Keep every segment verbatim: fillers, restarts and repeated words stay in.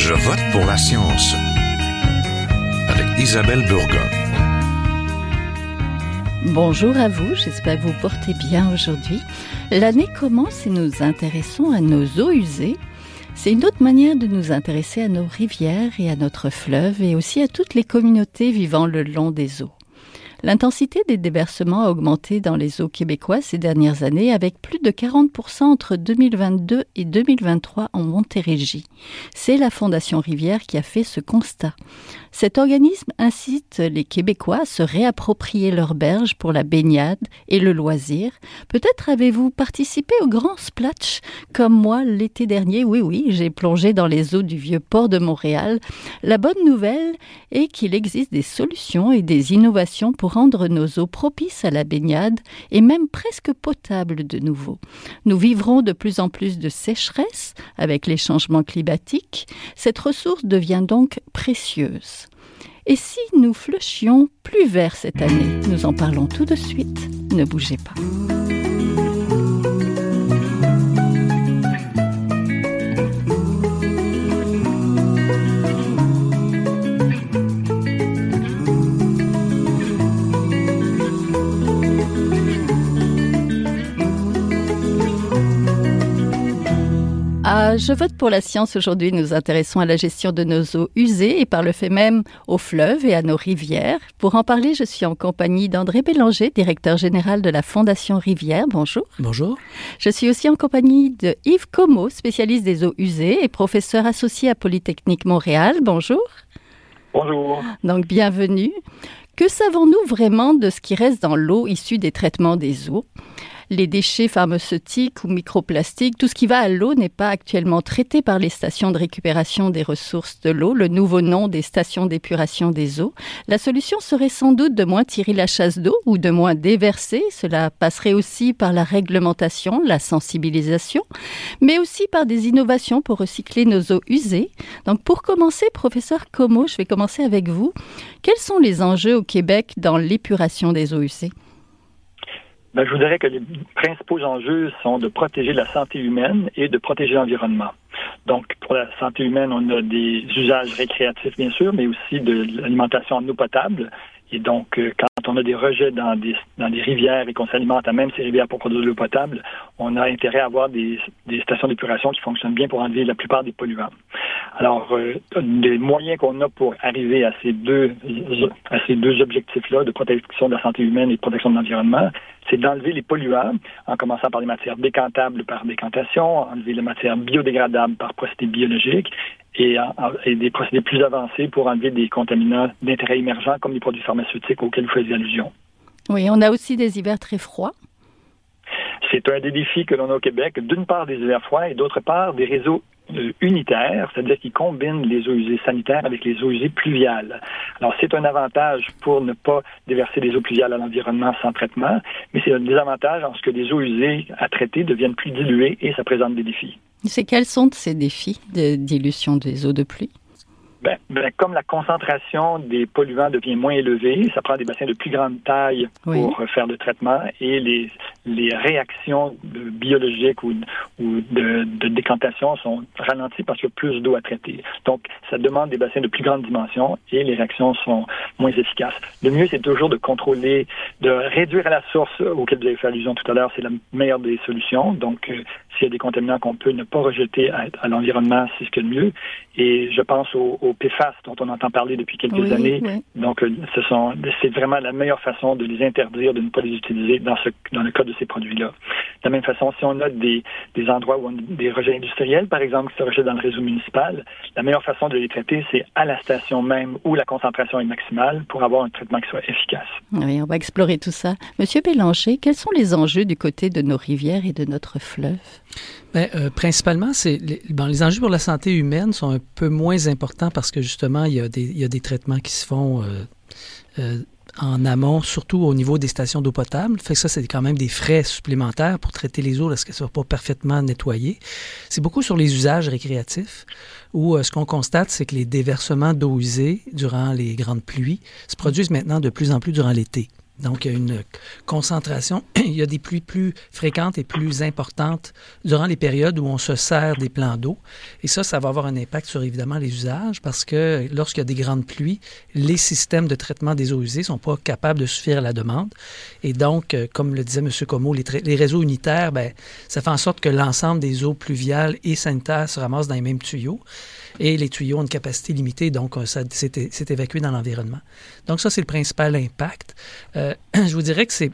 Je vote pour la science avec Isabelle Burgon. Bonjour à vous, j'espère que vous portez bien aujourd'hui. L'année commence et nous intéressons à nos eaux usées. C'est une autre manière de nous intéresser à nos rivières et à notre fleuve et aussi à toutes les communautés vivant le long des eaux. L'intensité des déversements a augmenté dans les eaux québécoises ces dernières années avec plus de quarante pour cent entre deux mille vingt-deux et deux mille vingt-trois en Montérégie. C'est la Fondation Rivière qui a fait ce constat. Cet organisme incite les Québécois à se réapproprier leurs berges pour la baignade et le loisir. Peut-être avez-vous participé au grand splash comme moi l'été dernier. Oui, oui, j'ai plongé dans les eaux du vieux port de Montréal. La bonne nouvelle est qu'il existe des solutions et des innovations pour rendre nos eaux propices à la baignade et même presque potables de nouveau. Nous vivrons de plus en plus de sécheresse avec les changements climatiques. Cette ressource devient donc précieuse. Et si nous flushions plus vert cette année? Nous en parlons tout de suite. Ne bougez pas. Ah, je vote pour la science. Aujourd'hui, nous nous intéressons à la gestion de nos eaux usées et par le fait même aux fleuves et à nos rivières. Pour en parler, je suis en compagnie d'André Bélanger, directeur général de la Fondation Rivière. Bonjour. Bonjour. Je suis aussi en compagnie de Yves Comeau, spécialiste des eaux usées et professeur associé à Polytechnique Montréal. Bonjour. Bonjour. Donc, bienvenue. Que savons-nous vraiment de ce qui reste dans l'eau issue des traitements des eaux? Les déchets pharmaceutiques ou microplastiques, tout ce qui va à l'eau n'est pas actuellement traité par les stations de récupération des ressources de l'eau, le nouveau nom des stations d'épuration des eaux. La solution serait sans doute de moins tirer la chasse d'eau ou de moins déverser. Cela passerait aussi par la réglementation, la sensibilisation, mais aussi par des innovations pour recycler nos eaux usées. Donc pour commencer, professeur Comeau, je vais commencer avec vous. Quels sont les enjeux au Québec dans l'épuration des eaux usées? Ben, je vous dirais que les principaux enjeux sont de protéger la santé humaine et de protéger l'environnement. Donc, pour la santé humaine, on a des usages récréatifs, bien sûr, mais aussi de l'alimentation en eau potable. Et donc, quand on a des rejets dans des, dans des rivières et qu'on s'alimente à même ces rivières pour produire de l'eau potable, on a intérêt à avoir des, des stations d'épuration qui fonctionnent bien pour enlever la plupart des polluants. Alors, euh, les moyens qu'on a pour arriver à ces deux, à ces deux objectifs-là de protection de la santé humaine et de protection de l'environnement, c'est d'enlever les polluants, en commençant par les matières décantables par décantation, enlever les matières biodégradables par procédés biologiques, et, et des procédés plus avancés pour enlever des contaminants d'intérêt émergent comme les produits pharmaceutiques auxquels vous faisiez allusion. Oui, on a aussi des hivers très froids. C'est un des défis que l'on a au Québec. D'une part, des hivers froids et d'autre part, des réseaux euh, unitaires, c'est-à-dire qui combinent les eaux usées sanitaires avec les eaux usées pluviales. Alors, c'est un avantage pour ne pas déverser des eaux pluviales à l'environnement sans traitement, mais c'est un désavantage en ce que les eaux usées à traiter deviennent plus diluées et ça présente des défis. C'est quels sont ces défis de dilution des eaux de pluie? Ben, ben, comme la concentration des polluants devient moins élevée, ça prend des bassins de plus grande taille pour oui. faire le traitement et les, les réactions biologiques ou, ou de, de décantation sont ralenties parce qu'il y a plus d'eau à traiter. Donc, ça demande des bassins de plus grande dimension et les réactions sont moins efficaces. Le mieux, c'est toujours de contrôler, de réduire à la source auquel vous avez fait allusion tout à l'heure, c'est la meilleure des solutions. Donc, euh, s'il y a des contaminants qu'on peut ne pas rejeter à, à l'environnement, c'est ce qu'il y a de mieux. Et je pense au, au P F A S dont on entend parler depuis quelques oui, années. Oui. Donc, ce sont, c'est vraiment la meilleure façon de les interdire, de ne pas les utiliser dans, ce, dans le cas de ces produits-là. De la même façon, si on a des, des endroits où on a des rejets industriels, par exemple, qui se rejettent dans le réseau municipal, la meilleure façon de les traiter, c'est à la station même où la concentration est maximale pour avoir un traitement qui soit efficace. Oui, on va explorer tout ça. Monsieur Bélanger, quels sont les enjeux du côté de nos rivières et de notre fleuve? Bien, euh, principalement, c'est les, bon, les enjeux pour la santé humaine sont un peu moins importants parce que justement, il y a des, il y a des traitements qui se font euh, euh, en amont, surtout au niveau des stations d'eau potable. Fait que ça, c'est quand même des frais supplémentaires pour traiter les eaux lorsqu'elles ne sont pas parfaitement nettoyées. C'est beaucoup sur les usages récréatifs où euh, ce qu'on constate, c'est que les déversements d'eau usée durant les grandes pluies se produisent maintenant de plus en plus durant l'été. Donc, il y a une concentration, il y a des pluies plus fréquentes et plus importantes durant les périodes où on se sert des plans d'eau. Et ça, ça va avoir un impact sur, évidemment, les usages parce que lorsqu'il y a des grandes pluies, les systèmes de traitement des eaux usées ne sont pas capables de suffire à la demande. Et donc, comme le disait M. Comeau, les, tra- les réseaux unitaires, bien, ça fait en sorte que l'ensemble des eaux pluviales et sanitaires se ramassent dans les mêmes tuyaux. Et les tuyaux ont une capacité limitée, donc ça s'est, s'est évacué dans l'environnement. Donc ça, c'est le principal impact. Euh, je vous dirais que c'est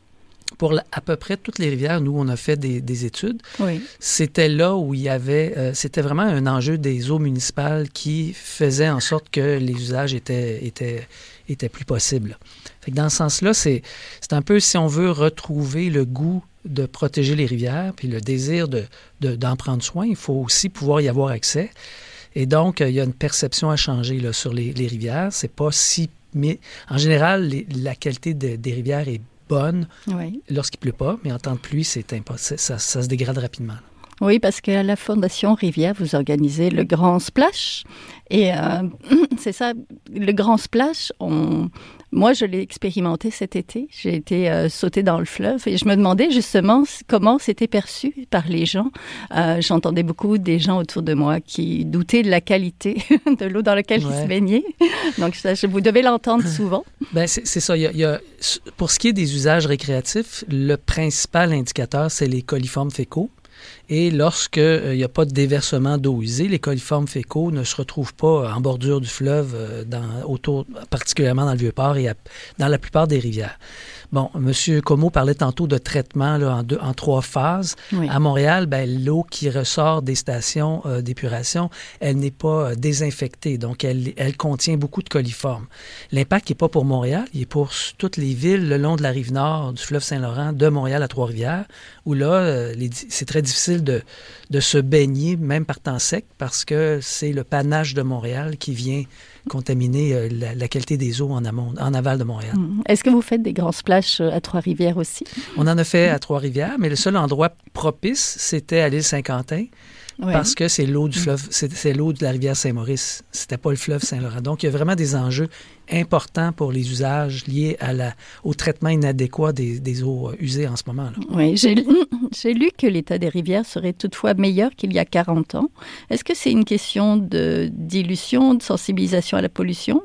pour la, à peu près toutes les rivières, nous, on a fait des, des études. Oui. C'était là où il y avait, euh, c'était vraiment un enjeu des eaux municipales qui faisait en sorte que les usages étaient, étaient, étaient plus possibles. Fait que dans ce sens-là, c'est, c'est un peu, si on veut retrouver le goût de protéger les rivières, puis le désir de, de, d'en prendre soin, il faut aussi pouvoir y avoir accès. Et donc, il y a une perception à changer là, sur les, les rivières. C'est pas si... Mais en général, les, la qualité de, des rivières est bonne oui. lorsqu'il ne pleut pas, mais en temps de pluie, c'est impossible, ça, ça se dégrade rapidement. Oui, parce qu'à la Fondation Rivière, vous organisez le Grand Splash. Et euh, c'est ça, le Grand Splash, on... moi, je l'ai expérimenté cet été. J'ai été euh, sautée dans le fleuve et je me demandais justement comment c'était perçu par les gens. Euh, j'entendais beaucoup des gens autour de moi qui doutaient de la qualité de l'eau dans laquelle ouais. ils se baignaient. Donc, ça, je, vous devez l'entendre souvent. Bien, c'est, c'est ça. Il y a, il y a, pour ce qui est des usages récréatifs, le principal indicateur, c'est les coliformes fécaux. Et lorsqu'il n'y euh, a pas de déversement d'eau usée, les coliformes fécaux ne se retrouvent pas en bordure du fleuve, euh, dans, autour, particulièrement dans le Vieux-Port et à, dans la plupart des rivières. Bon, M. Comeau parlait tantôt de traitement là, en, deux, en trois phases. Oui. À Montréal, ben, l'eau qui ressort des stations euh, d'épuration, elle n'est pas euh, désinfectée, donc elle, elle contient beaucoup de coliformes. L'impact n'est pas pour Montréal, il est pour toutes les villes le long de la rive nord du fleuve Saint-Laurent, de Montréal à Trois-Rivières, où là, euh, les, c'est très difficile de, de se baigner, même par temps sec, parce que c'est le panache de Montréal qui vient contaminer euh, la, la qualité des eaux en, amont, en aval de Montréal. Mmh. Est-ce que vous faites des grands splashs à Trois-Rivières aussi? On en a fait à Trois-Rivières, mais le seul endroit propice, c'était à l'île Saint-Quentin, oui. parce que c'est l'eau du fleuve, c'est, c'est l'eau de la rivière Saint-Maurice. C'était pas le fleuve Saint-Laurent. Donc, il y a vraiment des enjeux importants pour les usages liés à la, au traitement inadéquat des, des eaux usées en ce moment. Là. Oui, j'ai, j'ai lu que l'état des rivières serait toutefois meilleur qu'il y a quarante ans. Est-ce que c'est une question de dilution, de sensibilisation à la pollution?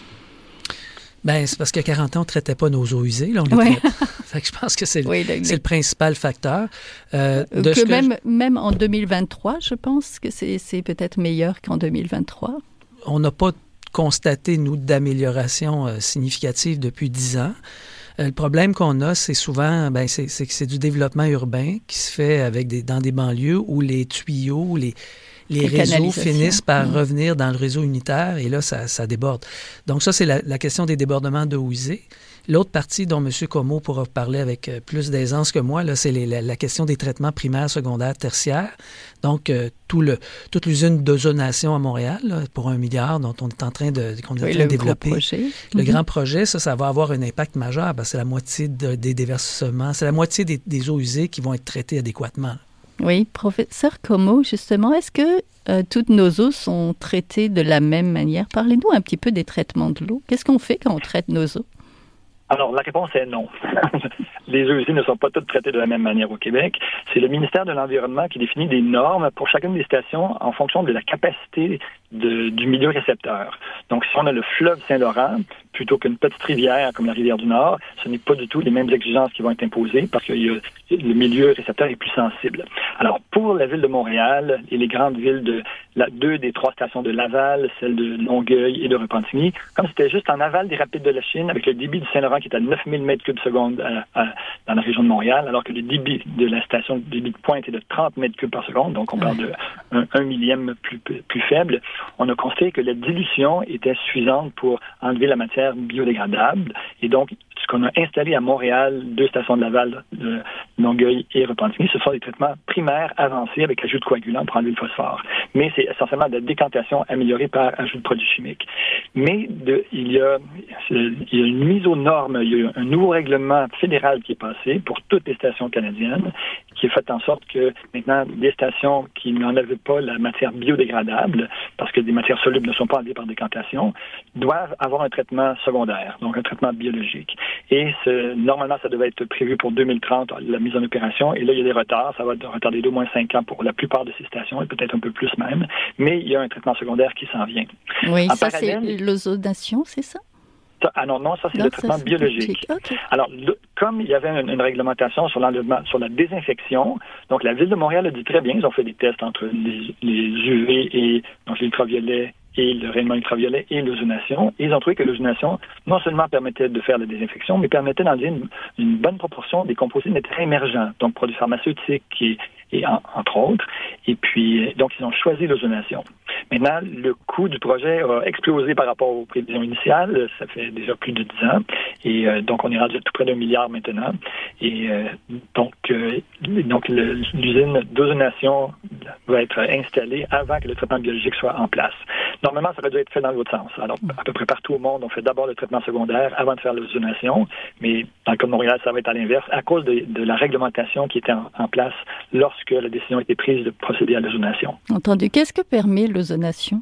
Bien, c'est parce qu'il y a quarante ans, on ne traitait pas nos eaux usées. Là, on les ouais. traite. Fait que je pense que c'est, le, oui, le, c'est le principal facteur. Euh, de que même, je... même en deux mille vingt-trois, je pense que c'est, c'est peut-être meilleur qu'en deux mille vingt-trois. On n'a pas constaté, nous, d'amélioration euh, significative depuis dix ans. Euh, le problème qu'on a, c'est souvent, ben, c'est, c'est que c'est du développement urbain qui se fait avec des, dans des banlieues où les tuyaux, les, les, les réseaux finissent par mmh. revenir dans le réseau unitaire et là, ça, ça déborde. Donc ça, c'est la, la question des débordements d'eau usée. L'autre partie dont M. Comeau pourra parler avec plus d'aisance que moi, là, c'est les, la, la question des traitements primaires, secondaires, tertiaires. Donc, euh, tout le, toute l'usine d'ozonation à Montréal, là, pour un milliard, dont on est en train de, qu'on est oui, en train de développer. Gros projet. Le mm-hmm. grand projet, ça, ça va avoir un impact majeur. Ben, c'est la moitié de, des déversements, c'est la moitié des, des eaux usées qui vont être traitées adéquatement. Là. Oui, professeur Comeau, justement, est-ce que euh, toutes nos eaux sont traitées de la même manière? Parlez-nous un petit peu des traitements de l'eau. Qu'est-ce qu'on fait quand on traite nos eaux? Alors, la réponse est non. Les eaux usées ne sont pas toutes traitées de la même manière au Québec. C'est le ministère de l'Environnement qui définit des normes pour chacune des stations en fonction de la capacité de, du milieu récepteur. Donc, si on a le fleuve Saint-Laurent, plutôt qu'une petite rivière comme la rivière du Nord, ce n'est pas du tout les mêmes exigences qui vont être imposées parce que y a, le milieu récepteur est plus sensible. Alors, pour la ville de Montréal et les grandes villes de la, deux des trois stations de Laval, celle de Longueuil et de Repentigny, comme c'était juste en aval des rapides de la Chine, avec le débit du Saint-Laurent qui est à neuf mille mètres cubes seconde à, à, dans la région de Montréal, alors que le débit de la station, le débit de pointe est de trente mètres cubes par seconde, donc on parle de un, un millième plus, plus faible. On a constaté que la dilution était suffisante pour enlever la matière biodégradable. Et donc, ce qu'on a installé à Montréal, deux stations de Laval, de Longueuil et Repentigny, ce sont des traitements primaires avancés avec ajout de coagulants pour enlever le phosphore. Mais c'est essentiellement de la décantation améliorée par ajout de produits chimiques. Mais de, il, y a, il y a une mise aux normes, il y a un nouveau règlement fédéral qui est passé pour toutes les stations canadiennes, qui a fait en sorte que maintenant, des stations qui n'enlèvent pas la matière biodégradable parce que des matières solubles ne sont pas enlevées par décantation, doivent avoir un traitement secondaire, donc un traitement biologique. Et ce, normalement, ça devait être prévu pour deux mille trente, la mise en opération, et là, il y a des retards. Ça va retarder d'au moins cinq ans pour la plupart de ces stations, et peut-être un peu plus même, mais il y a un traitement secondaire qui s'en vient. Oui, en ça, parallèle, c'est l'ozonation, c'est ça? Ah non, non, ça c'est non, le traitement biologique. Okay. Alors, le, comme il y avait une, une réglementation sur l'enlèvement, sur la désinfection, donc la Ville de Montréal a dit très bien, ils ont fait des tests entre les, les U V et donc l'ultraviolet et le rayonnement ultraviolet et l'ozonation. Et ils ont trouvé que l'ozonation non seulement permettait de faire la désinfection, mais permettait d'enlever une, une bonne proportion des composés métaux émergents, donc produits pharmaceutiques et, et en, entre autres. Et puis, donc, ils ont choisi l'ozonation. Maintenant, le coût du projet a explosé par rapport aux prévisions initiales. Ça fait déjà plus de dix ans. Et euh, donc, on est rendu à tout près d'un milliard maintenant. Et euh, donc, euh, donc le, l'usine d'ozonation va être installée avant que le traitement biologique soit en place. Normalement, ça aurait dû être fait dans l'autre sens. Alors, à peu près partout au monde, on fait d'abord le traitement secondaire avant de faire l'ozonation. Mais dans le cas de Montréal, ça va être à l'inverse, à cause de, de la réglementation qui était en, en place lorsque la décision a été prise de procéder à l'ozonation. Entendu. Qu'est-ce que permet l'ozonation?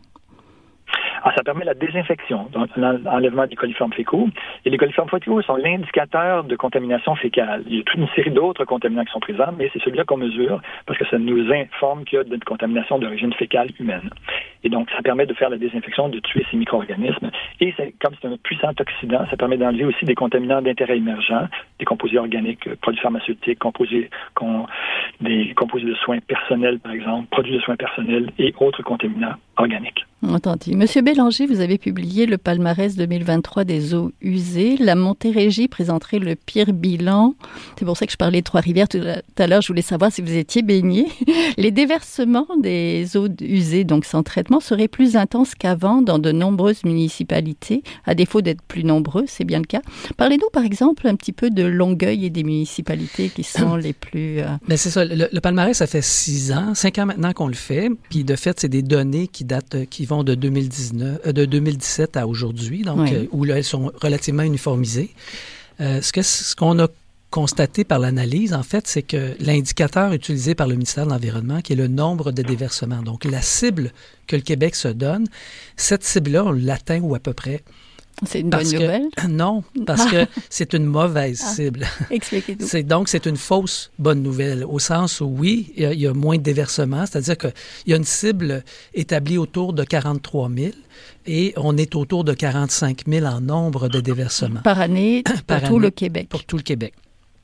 Ah, ça permet la désinfection, donc l'enlèvement des coliformes fécaux. Et les coliformes fécaux sont l'indicateur de contamination fécale. Il y a toute une série d'autres contaminants qui sont présents, mais c'est celui-là qu'on mesure parce que ça nous informe qu'il y a une contamination d'origine fécale humaine. Et donc, ça permet de faire la désinfection, de tuer ces micro-organismes. Et c'est, comme c'est un puissant oxydant, ça permet d'enlever aussi des contaminants d'intérêt émergent, des composés organiques, produits pharmaceutiques, composés, con, des composés de soins personnels, par exemple, produits de soins personnels et autres contaminants organiques. Entendu. Monsieur Bélanger, vous avez publié le palmarès deux mille vingt-trois des eaux usées. La Montérégie présenterait le pire bilan. C'est pour ça que je parlais de Trois-Rivières tout à l'heure. Je voulais savoir si vous étiez baigné. Les déversements des eaux usées, donc sans traitement, seraient plus intenses qu'avant dans de nombreuses municipalités, à défaut d'être plus nombreux, c'est bien le cas. Parlez-nous, par exemple, un petit peu de Longueuil et des municipalités qui sont les plus... Euh... Bien, c'est ça. Le, le palmarès, ça fait six ans, cinq ans maintenant qu'on le fait. Puis, de fait, c'est des données qui datent, qui vont de deux mille dix-neuf, euh, de deux mille dix-sept à aujourd'hui, donc oui. euh, où là, elles sont relativement uniformisées. Euh, ce, que, ce qu'on a constaté par l'analyse, en fait, c'est que l'indicateur utilisé par le ministère de l'Environnement, qui est le nombre de déversements, donc la cible que le Québec se donne, cette cible-là, on l'atteint ou à peu près. C'est une bonne nouvelle? Non, parce que c'est une mauvaise ah, cible. Expliquez-nous. C'est, donc, c'est une fausse bonne nouvelle, au sens où, oui, il y a, il y a moins de déversements, c'est-à-dire qu'il y a une cible établie autour de quarante-trois mille et on est autour de quarante-cinq mille en nombre de déversements. Par année, pour Par tout année, le Québec. Pour tout le Québec.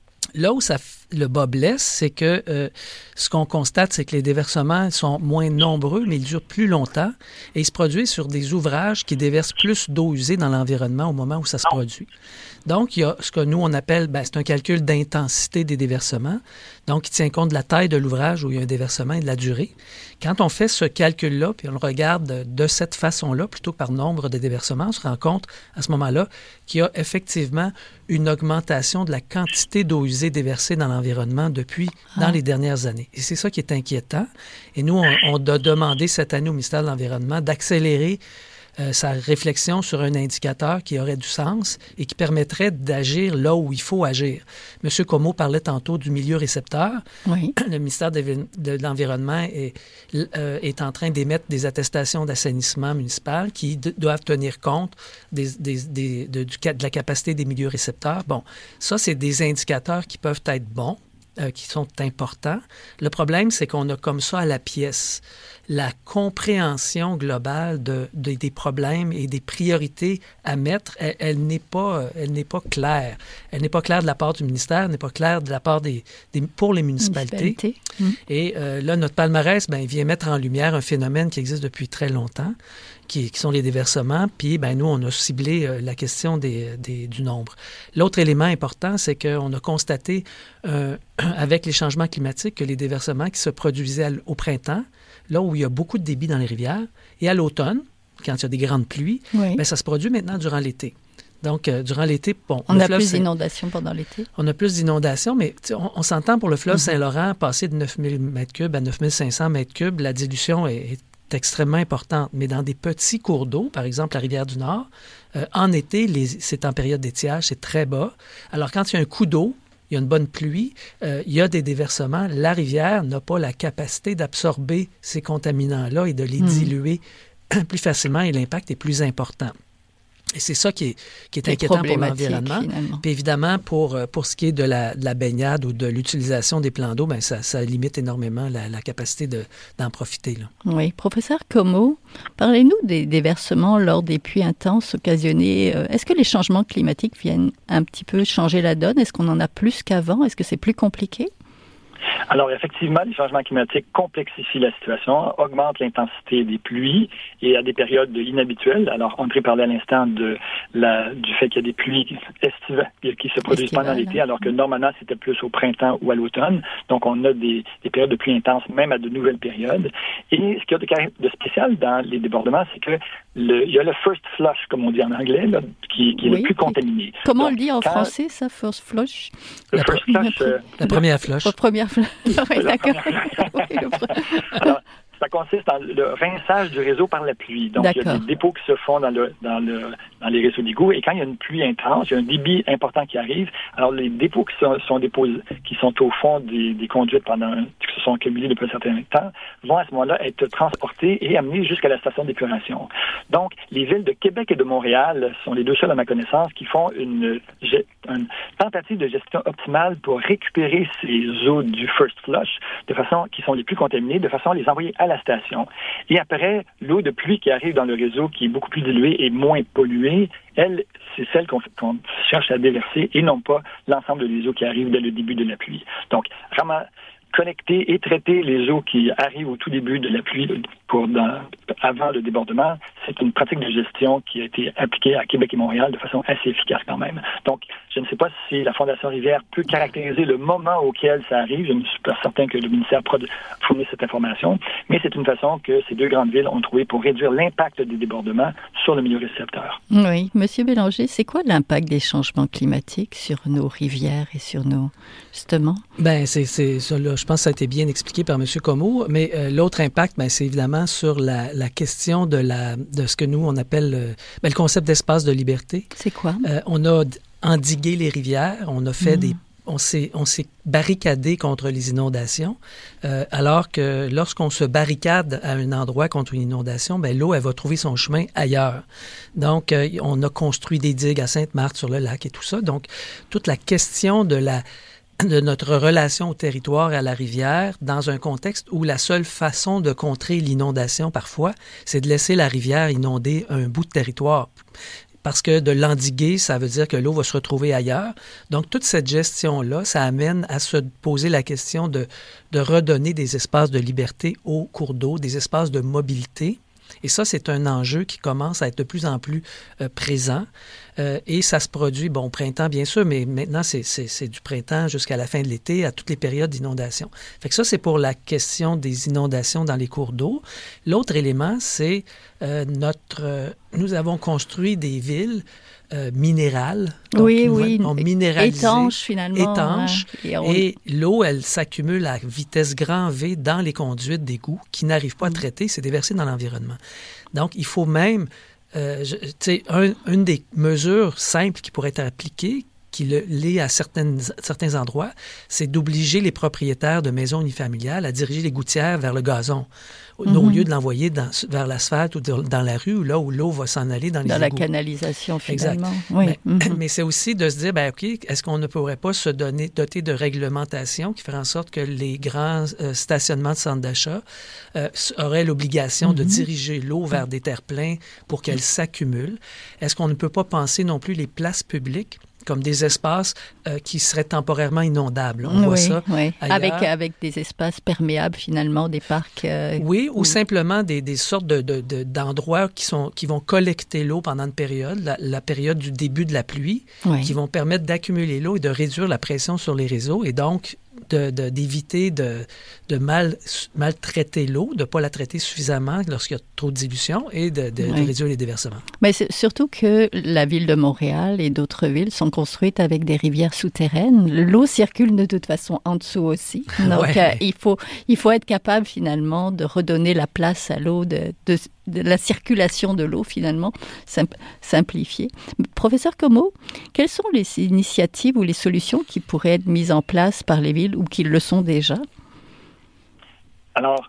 Là où ça, le bas blesse, c'est que euh, ce qu'on constate, c'est que les déversements sont moins nombreux, mais ils durent plus longtemps et ils se produisent sur des ouvrages qui déversent plus d'eau usée dans l'environnement au moment où ça se produit. Donc, il y a ce que nous, on appelle, ben, c'est un calcul d'intensité des déversements, donc qui tient compte de la taille de l'ouvrage où il y a un déversement et de la durée. Quand on fait ce calcul-là, puis on le regarde de cette façon-là, plutôt que par nombre de déversements, on se rend compte à ce moment-là qu'il y a effectivement une augmentation de la quantité d'eau usée déversée dans l'environnement depuis, ah. dans les dernières années. Et c'est ça qui est inquiétant. Et nous, on, on a demandé cette année au ministère de l'Environnement d'accélérer Euh, sa réflexion sur un indicateur qui aurait du sens et qui permettrait d'agir là où il faut agir. M. Comeau parlait tantôt du milieu récepteur. Oui. Le ministère de, de l'Environnement est, euh, est en train d'émettre des attestations d'assainissement municipal qui de, doivent tenir compte des, des, des, de, du, de la capacité des milieux récepteurs. Bon, ça, c'est des indicateurs qui peuvent être bons, euh, qui sont importants. Le problème, c'est qu'on a comme ça à la pièce la compréhension globale de, de, des problèmes et des priorités à mettre, elle, elle n'est pas, elle n'est pas claire. Elle n'est pas claire de la part du ministère, elle n'est pas claire de la part des, des pour les municipalités. Municipalité. Mmh. Et euh, là, notre palmarès, ben, il vient mettre en lumière un phénomène qui existe depuis très longtemps, qui, qui sont les déversements. Puis, ben, nous, on a ciblé euh, la question des, des, du nombre. L'autre élément important, c'est qu'on a constaté, euh, avec les changements climatiques, que les déversements qui se produisaient à, au printemps, là où il y a beaucoup de débit dans les rivières, et à l'automne, quand il y a des grandes pluies, oui. bien, ça se produit maintenant durant l'été. Donc, euh, durant l'été, bon... On a fleuve, plus d'inondations pendant l'été. On a plus d'inondations, mais on, on s'entend pour le fleuve mm-hmm. Saint-Laurent, passer de neuf mille mètres cubes à neuf mille cinq cents mètres cubes, la dilution est, est extrêmement importante. Mais dans des petits cours d'eau, par exemple la rivière du Nord, euh, en été, les, c'est en période d'étiage, c'est très bas. Alors, quand il y a un coup d'eau, il y a une bonne pluie, euh, il y a des déversements. La rivière n'a pas la capacité d'absorber ces contaminants-là et de les mmh. diluer plus facilement et l'impact est plus important. Et c'est ça qui est, qui est inquiétant pour l'environnement. Finalement. Puis évidemment, pour, pour ce qui est de la, de la baignade ou de l'utilisation des plans d'eau, bien, ça, ça limite énormément la, la capacité de, d'en profiter. Là. Oui. Professeur Comeau, parlez-nous des, des versements lors des pluies intenses occasionnées. Est-ce que les changements climatiques viennent un petit peu changer la donne? Est-ce qu'on en a plus qu'avant? Est-ce que c'est plus compliqué? Alors, effectivement, les changements climatiques complexifient la situation, augmentent l'intensité des pluies et à des périodes inhabituelles. Alors, André parlait à l'instant de la, du fait qu'il y a des pluies estivales qui se produisent Estivale, pendant l'été, alors que normalement, c'était plus au printemps ou à l'automne. Donc, on a des, des périodes de pluie intenses, même à de nouvelles périodes. Et ce qu'il y a de, de spécial dans les débordements, c'est que le, il y a le first flush, comme on dit en anglais, là, qui, qui est oui. le plus contaminé. Comment Donc, on le dit en quand, français, ça, first flush? Le la, first flush. Euh, la première flush. La première flush. Oui, d'accord. Oui, Alors, ça consiste en le rinçage du réseau par la pluie. Donc, d'accord. Il y a des dépôts qui se font dans, le, dans, le, dans les réseaux d'égouts. Et quand il y a une pluie intense, il y a un débit important qui arrive. Alors, les dépôts qui sont, sont déposés, qui sont au fond des, des conduites pendant, qui se sont accumulés depuis un certain temps, vont à ce moment-là être transportés et amenés jusqu'à la station d'épuration. Donc, les villes de Québec et de Montréal sont les deux seules à ma connaissance qui font une, une tentative de gestion optimale pour récupérer ces eaux du first flush de façon qui sont les plus contaminées, de façon à les envoyer à la station. Et après, l'eau de pluie qui arrive dans le réseau, qui est beaucoup plus diluée et moins polluée, elle, c'est celle qu'on, qu'on cherche à déverser et non pas l'ensemble des eaux qui arrivent dès le début de la pluie. Donc, vraiment, collecter et traiter les eaux qui arrivent au tout début de la pluie pour dans, avant le débordement, c'est une pratique de gestion qui a été appliquée à Québec et Montréal de façon assez efficace quand même. Donc, je ne sais pas si la Fondation Rivière peut caractériser le moment auquel ça arrive. Je ne suis pas certain que le ministère fournisse cette information, mais c'est une façon que ces deux grandes villes ont trouvé pour réduire l'impact des débordements sur le milieu récepteur. Oui. Monsieur Bélanger, c'est quoi l'impact des changements climatiques sur nos rivières et sur nos... justement? Bien, c'est, c'est ça, là, je pense que ça a été bien expliqué par M. Comeau, mais euh, l'autre impact, bien, c'est évidemment sur la, la question de, la, de ce que nous, on appelle euh, bien, le concept d'espace de liberté. C'est quoi? Euh, on a endigué les rivières, on a fait mmh. des... On s'est, on s'est barricadé contre les inondations, euh, alors que lorsqu'on se barricade à un endroit contre une inondation, bien, l'eau, elle va trouver son chemin ailleurs. Donc, euh, on a construit des digues à Sainte-Marthe sur le lac et tout ça. Donc, toute la question de la de notre relation au territoire et à la rivière dans un contexte où la seule façon de contrer l'inondation parfois, c'est de laisser la rivière inonder un bout de territoire. Parce que de l'endiguer, ça veut dire que l'eau va se retrouver ailleurs. Donc, toute cette gestion-là, ça amène à se poser la question de, de redonner des espaces de liberté aux cours d'eau, des espaces de mobilité. Et ça, c'est un enjeu qui commence à être de plus en plus euh, présent. Euh, et ça se produit, bon, au printemps, bien sûr, mais maintenant, c'est, c'est, c'est du printemps jusqu'à la fin de l'été, à toutes les périodes d'inondation. Fait que ça, c'est pour la question des inondations dans les cours d'eau. L'autre élément, c'est euh, notre... Euh, nous avons construit des villes euh, minérales. Donc, oui, nous, oui. On minéralisé, étanches, finalement. Étanches. Hein, et, on... et l'eau, elle s'accumule à vitesse grand V dans les conduites d'égouts qui n'arrivent pas à traiter, c'est déversé dans l'environnement. Donc, il faut même... Euh, tu sais, un, une des mesures simples qui pourrait être appliquée, qui le, l'est à certaines, certains endroits, c'est d'obliger les propriétaires de maisons unifamiliales à diriger les gouttières vers le gazon, mm-hmm. au lieu de l'envoyer dans, vers l'asphalte ou de, dans la rue, là où l'eau va s'en aller dans les dans égouts. la canalisation, finalement. Exact. Oui. Mais, mm-hmm. mais c'est aussi de se dire, ben OK, est-ce qu'on ne pourrait pas se donner, doter de réglementations qui feraient en sorte que les grands euh, stationnements de centres d'achat euh, auraient l'obligation mm-hmm. de diriger l'eau vers des terre-pleins pour qu'elle s'accumule? Est-ce qu'on ne peut pas penser non plus les places publiques comme des espaces euh, qui seraient temporairement inondables. On oui, voit ça oui. Avec, avec des espaces perméables, finalement, des parcs... Euh, oui, ou oui. simplement des, des sortes de, de, de, d'endroits qui, sont, qui vont collecter l'eau pendant une période, la, la période du début de la pluie, oui. qui vont permettre d'accumuler l'eau et de réduire la pression sur les réseaux et donc de, de, d'éviter de, de mal, maltraiter l'eau, de ne pas la traiter suffisamment lorsqu'il y a trop de dilution et de, de, oui. de réduire les déversements. Mais c'est surtout que la ville de Montréal et d'autres villes sont construites avec des rivières souterraines. L'eau circule de toute façon en dessous aussi. Donc, ouais. euh, il, faut, il faut être capable finalement de redonner la place à l'eau, de, de, de la circulation de l'eau finalement, simp- simplifiée. Professeur Comeau, quelles sont les initiatives ou les solutions qui pourraient être mises en place par les villes ou qui le sont déjà? Alors,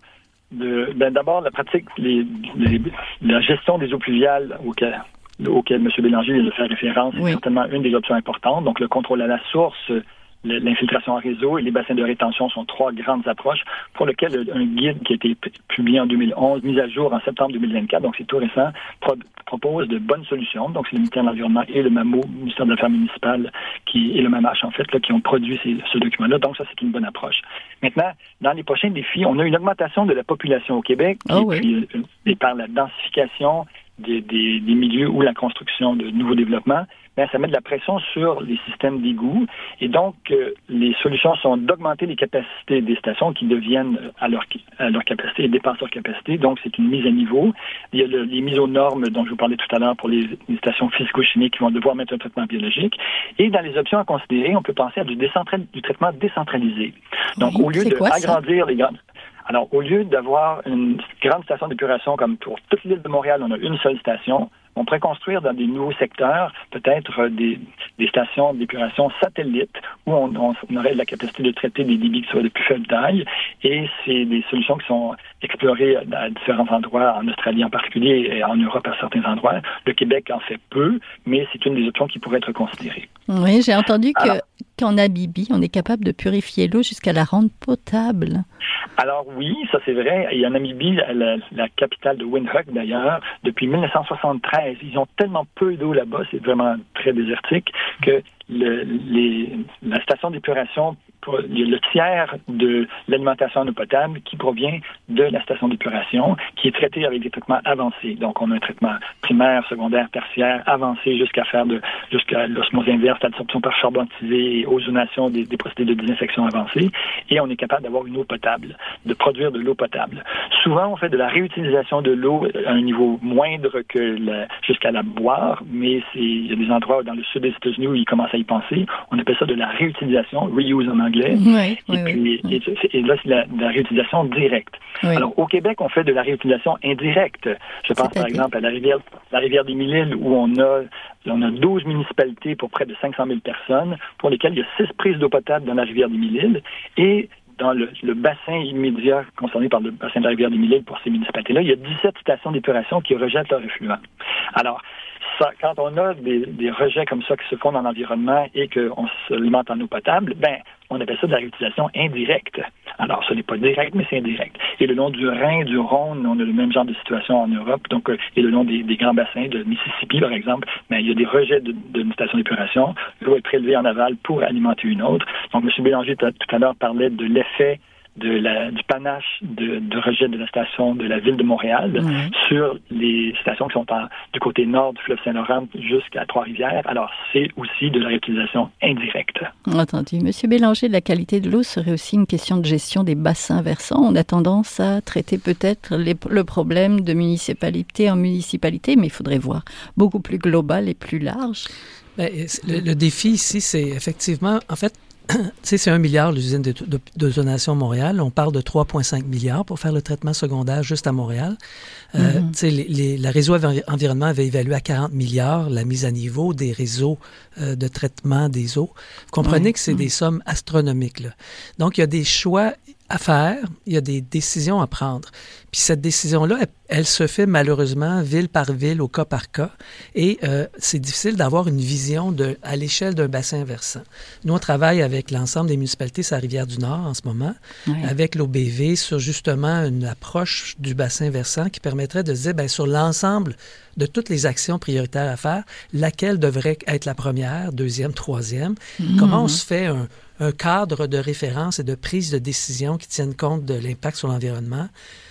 de, ben, d'abord, la pratique, les, les, la gestion des eaux pluviales auxquelles, auxquelles M. Bélanger vient de faire référence, oui. est certainement une des options importantes. Donc, le contrôle à la source, l'infiltration en réseau et les bassins de rétention sont trois grandes approches pour lesquelles un guide qui a été publié en deux mille onze, mis à jour en septembre deux mille vingt-quatre, donc c'est tout récent, pro- propose de bonnes solutions. Donc, c'est le ministère de l'Environnement et le M A M O, le ministère de l'Affaires municipales, qui, et le M A M H, en fait, là, qui ont produit ces, ce document-là. Donc, ça, c'est une bonne approche. Maintenant, dans les prochains défis, on a une augmentation de la population au Québec, oh, et, oui. puis, euh, et par la densification des, des, des milieux ou la construction de nouveaux développements, bien, ça met de la pression sur les systèmes d'égouts. Et donc, euh, les solutions sont d'augmenter les capacités des stations qui deviennent à leur, à leur capacité et dépassent leur capacité. Donc, c'est une mise à niveau. Il y a le, les mises aux normes dont je vous parlais tout à l'heure pour les, les stations physico-chimiques qui vont devoir mettre un traitement biologique. Et dans les options à considérer, on peut penser à du, décentral, du traitement décentralisé. Donc, oui, au lieu d'agrandir les grandes... Alors, au lieu d'avoir une grande station d'épuration comme pour toute l'île de Montréal, on a une seule station, on pourrait construire dans des nouveaux secteurs peut-être des, des stations d'épuration satellites où on, on aurait la capacité de traiter des débits qui seraient de plus faible taille. Et c'est des solutions qui sont explorées à différents endroits, en Australie en particulier et en Europe à certains endroits. Le Québec en fait peu, mais c'est une des options qui pourrait être considérée. Oui, j'ai entendu que, Alors, qu'en Namibie, on est capable de purifier l'eau jusqu'à la rendre potable. Alors oui, ça c'est vrai. Et en Namibie, la, la capitale de Windhoek d'ailleurs, depuis mille neuf cent soixante-treize, ils ont tellement peu d'eau là-bas, c'est vraiment très désertique, que le, les, la station d'épuration, il y a le tiers de l'alimentation en eau potable qui provient de la station d'épuration, qui est traitée avec des traitements avancés. Donc, on a un traitement primaire, secondaire, tertiaire, avancé jusqu'à faire de jusqu'à l'osmose inverse, l'absorption par charbon activé et ozonation des, des procédés de désinfection avancés. Et on est capable d'avoir une eau potable, de produire de l'eau potable. Souvent, on fait de la réutilisation de l'eau à un niveau moindre que la, jusqu'à la boire, mais c'est, il y a des endroits dans le sud des États-Unis où ils commencent à y penser. On appelle ça de la réutilisation, reuse en anglais. Oui, et, oui, puis, oui. Et, et là, c'est la, de la réutilisation directe. Oui. Alors, au Québec, on fait de la réutilisation indirecte. Je pense, par exemple, à la rivière, la rivière des Mille-Îles, où on a, on a douze municipalités pour près de cinq cent mille personnes, pour lesquelles il y a six prises d'eau potable dans la rivière des Mille-Îles, et dans le, le bassin immédiat concerné par le bassin de la rivière des Mille-Îles pour ces municipalités-là, il y a dix-sept stations d'épuration qui rejettent leur effluent. Alors, ça, quand on a des, des rejets comme ça qui se font dans l'environnement et qu'on s'alimente en eau potable, ben, on appelle ça de la réutilisation indirecte. Alors, ce n'est pas direct, mais c'est indirect. Et le long du Rhin, du Rhône, on a le même genre de situation en Europe. Donc, euh, et le long des, des grands bassins de Mississippi, par exemple, ben, il y a des rejets d'une station d'épuration. L'eau est prélevée en aval pour alimenter une autre. Donc, M. Bélanger, tout à l'heure, parlait de l'effet de la, du panache de, de rejet de la station de la ville de Montréal mmh. sur les stations qui sont en, du côté nord du fleuve Saint-Laurent jusqu'à Trois-Rivières. Alors, c'est aussi de la réutilisation indirecte. Entendu. Monsieur Bélanger, la qualité de l'eau serait aussi une question de gestion des bassins versants. On a tendance à traiter peut-être les, le problème de municipalité en municipalité, mais il faudrait voir beaucoup plus global et plus large. Bien, le, le défi ici, c'est effectivement, en fait, tu sais, c'est un milliard l'usine de, de, d'ozonation Montréal. On parle de trois virgule cinq milliards pour faire le traitement secondaire juste à Montréal. Euh, mm-hmm. Tu sais, les, les, la réseau environnement avait évalué à quarante milliards la mise à niveau des réseaux euh, de traitement des eaux. Vous comprenez mm-hmm. que c'est des sommes astronomiques, là. Donc, il y a des choix à faire, il y a des décisions à prendre. Puis cette décision-là, elle, elle se fait malheureusement ville par ville, au cas par cas, et euh, c'est difficile d'avoir une vision de, à l'échelle d'un bassin versant. Nous, on travaille avec l'ensemble des municipalités sur la Rivière-du-Nord en ce moment, oui. avec l'O B V, sur justement une approche du bassin versant qui permettrait de se dire, bien, sur l'ensemble de toutes les actions prioritaires à faire, laquelle devrait être la première, deuxième, troisième, mmh. comment on se fait un un cadre de référence et de prise de décision qui tiennent compte de l'impact sur l'environnement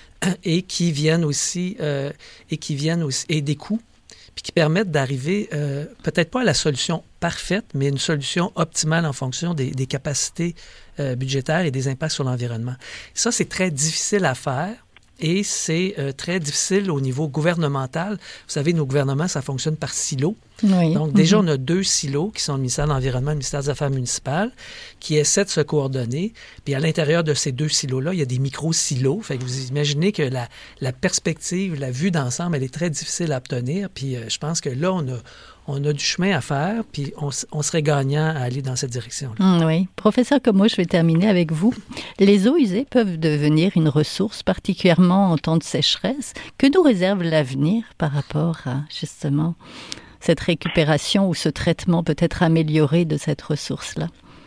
et qui viennent aussi euh, et qui viennent aussi et des coûts, puis qui permettent d'arriver euh, peut-être pas à la solution parfaite, mais une solution optimale en fonction des, des capacités euh, budgétaires et des impacts sur l'environnement. Ça, c'est très difficile à faire. Et c'est euh, très difficile au niveau gouvernemental. Vous savez, nos gouvernements, ça fonctionne par silos. Oui. Donc, déjà, mm-hmm. on a deux silos qui sont le ministère de l'Environnement et le ministère des Affaires municipales qui essaient de se coordonner. Puis, à l'intérieur de ces deux silos-là, il y a des micro-silos. Fait que vous imaginez que la, la perspective, la vue d'ensemble, elle est très difficile à obtenir. Puis, euh, je pense que là, on a, on a du chemin à faire, puis on, on serait gagnant à aller dans cette direction-là. Mm, oui. Professeur Comeau, je vais terminer avec vous. Les eaux usées peuvent devenir une ressource, particulièrement en temps de sécheresse. Que nous réserve l'avenir par rapport à, justement, cette récupération ou ce traitement peut-être amélioré de cette ressource-là?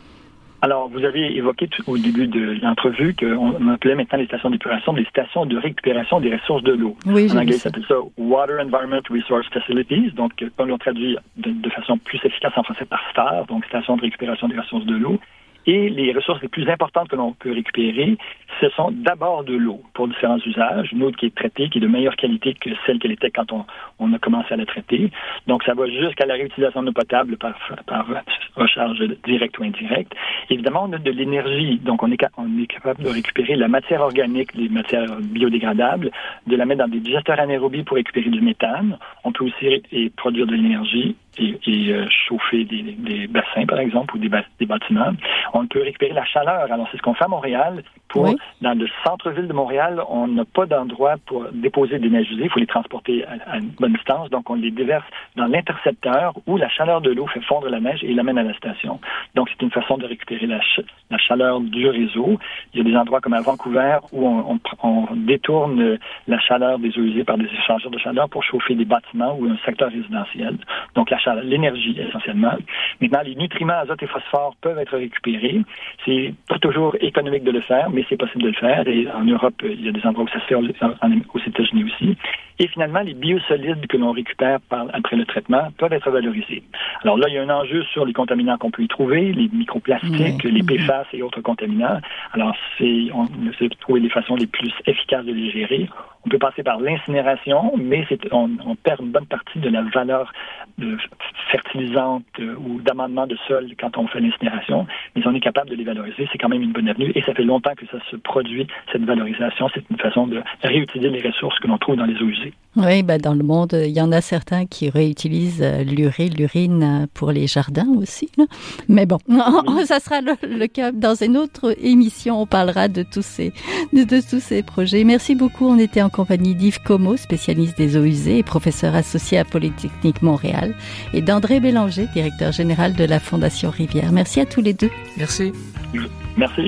Alors, vous avez évoqué tout, au début de l'entrevue qu'on appelait maintenant les stations d'épuration des stations de récupération des ressources de l'eau. Oui, en anglais, ça s'appelle ça Water Environment Resource Facilities. Donc, comme l'on traduit de, de façon plus efficace en français par S T A R, donc Station de récupération des ressources de l'eau. Et les ressources les plus importantes que l'on peut récupérer, ce sont d'abord de l'eau pour différents usages. Une eau qui est traitée, qui est de meilleure qualité que celle qu'elle était quand on, on a commencé à la traiter. Donc, ça va jusqu'à la réutilisation d'eau potable par, par recharge directe ou indirecte. Évidemment, on a de l'énergie. Donc, on est, on est capable de récupérer la matière organique, les matières biodégradables, de la mettre dans des digesteurs anaérobies pour récupérer du méthane. On peut aussi et produire de l'énergie et, et euh, chauffer des, des bassins, par exemple, ou des, des bâtiments. On peut récupérer la chaleur. Alors, c'est ce qu'on fait à Montréal. Pour, oui. Dans le centre-ville de Montréal, on n'a pas d'endroit pour déposer des neiges usées. Il faut les transporter à, à une bonne distance. Donc, on les déverse dans l'intercepteur où la chaleur de l'eau fait fondre la neige et l'amène à la station. Donc, c'est une façon de récupérer la, ch- la chaleur du réseau. Il y a des endroits comme à Vancouver où on, on, on détourne la chaleur des eaux usées par des échangeurs de chaleur pour chauffer des bâtiments ou un secteur résidentiel. Donc, la chaleur, l'énergie, essentiellement. Maintenant, les nutriments azote et phosphore peuvent être récupérés. C'est pas toujours économique de le faire, mais c'est possible de le faire. Et en Europe, il y a des endroits où ça se fait, aux États-Unis aussi. Et finalement, les biosolides que l'on récupère par, après le traitement peuvent être valorisés. Alors là, il y a un enjeu sur les contaminants qu'on peut y trouver, les microplastiques, oui. les P F A S et autres contaminants. Alors, c'est, on essaie de trouver les façons les plus efficaces de les gérer. On peut passer par l'incinération, mais c'est, on, on perd une bonne partie de la valeur de fertilisante euh, ou d'amendement de sol quand on fait l'incinération. Mais on est capable de les valoriser. C'est quand même une bonne avenue. Et ça fait longtemps que ça se produit, cette valorisation. C'est une façon de réutiliser les ressources que l'on trouve dans les eaux usées. Oui, ben dans le monde, il y en a certains qui réutilisent l'urée, l'urine pour les jardins aussi. Là. Mais bon, oui. ça sera le, le cas dans une autre émission. On parlera de tous ces, de, de tous ces projets. Merci beaucoup. On était en compagnie d'Yves Comeau, spécialiste des eaux usées et professeur associé à Polytechnique Montréal, et d'André Bélanger, directeur général de la Fondation Rivière. Merci à tous les deux. Merci. Merci.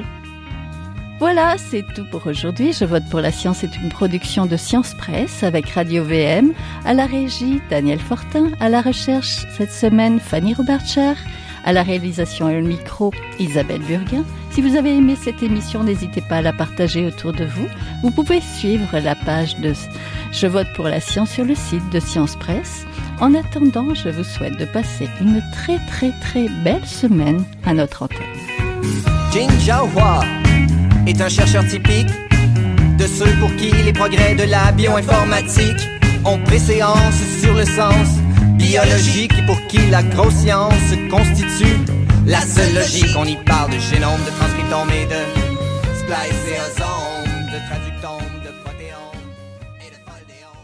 Voilà, c'est tout pour aujourd'hui. Je vote pour la science est une production de Science Presse avec Radio V M. À la régie, Daniel Fortin. À la recherche, cette semaine, Fanny Robertscher. À la réalisation et au micro, Isabelle Burguin. Si vous avez aimé cette émission, n'hésitez pas à la partager autour de vous. Vous pouvez suivre la page de Je vote pour la science sur le site de Science Presse. En attendant, je vous souhaite de passer une très très très belle semaine à notre antenne. Jin Jiahua est un chercheur typique de ceux pour qui les progrès de la bioinformatique ont préséance sur le sens biologique et pour qui la grosse science constitue la seule logique. On y parle de génome, de transcriptome et de spliceosome, de traductome.